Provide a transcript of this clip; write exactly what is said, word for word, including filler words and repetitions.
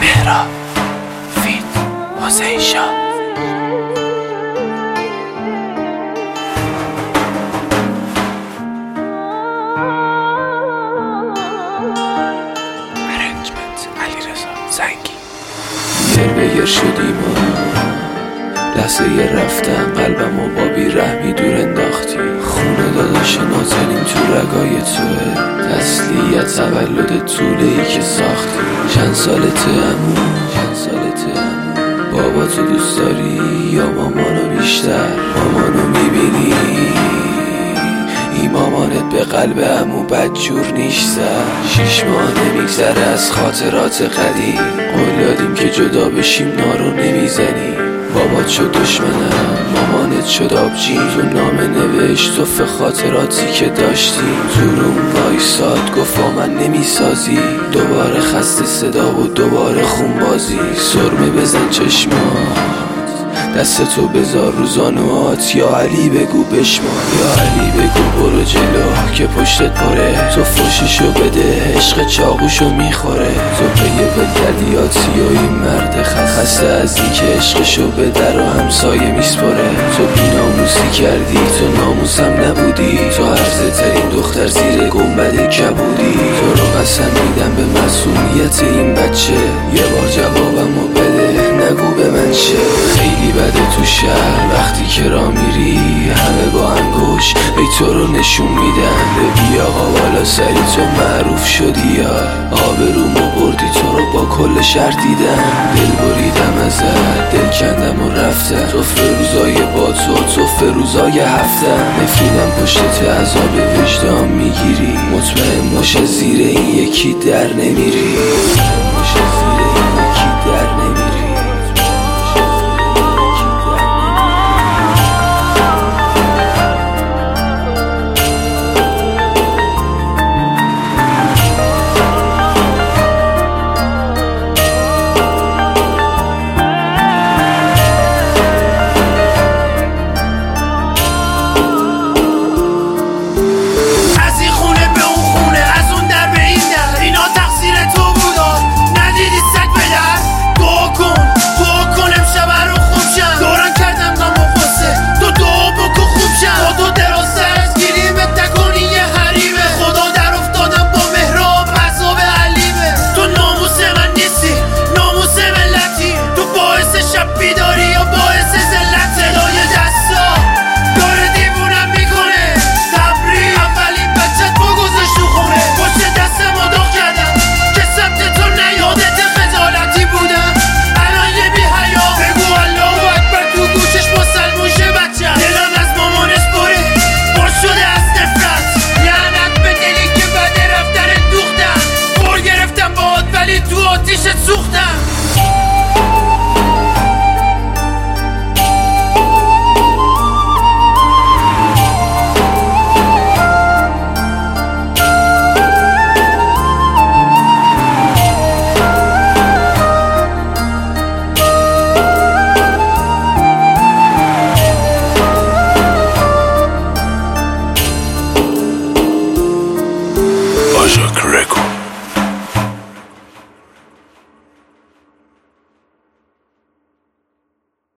مهراب فیت حسین شاه. یر به یر شدیم و لحظه یر رفتن قلبمو با بیرحمی دور انداختی. خونه داداش نازنین تو رگای توه، تسلیت تولد طوله ای که ساختی. چند سالته عمو، چند سالته عمو، بابا تو دوست داری یا مامانو بیشتر؟ مامانو میبینی این مامانت به قلب عمو بدجور نیست. شیش ماه نمیگذره از خاطرات قدیم، قول دادیم که جدا بشیم نارو نمیزنی. بابات شد دشمنم، مامانت شد آبجین، تو نامه نوشت توف خاطراتی که داشتیم. تو روم وایساد گفت با من نمیسازی، دوباره خسته صدا و دوباره خونبازی. سرمه بزن چشمات، دست تو بذار رو زانوات، یا علی بگو بشمان، یا علی بگو برو جلو که پشتت پاره. تو فوششو بده عشق چاقوشو میخوره. تو پیه بلدیاتی و این مرد خسته از این که عشقشو به در و همسایه میسپره. تو بیناموسی کردی، تو ناموسم نبودی، تو عرضه ترین دختر زیر گنبد کبودی. تو رو قسم میدم به مسئولیت این بچه، یه بار جوابمو بده نگو به من چه. خیلی بده تو شهر وقتی که را میری، همه با انگوش ای تو رو نشون میدن. ببی آقا بالا سری تو معروف شدی، یا آبرومو بردی، تو رو با کل شهر دیدن. دل بریدم ازت، دل کندم و رفتم، تو فروزای با تو، تو فروزای هفتم. نفیدم پشتت عذاب وجدان میگیری، مطمئن باشه زیر این یکی در نمیری.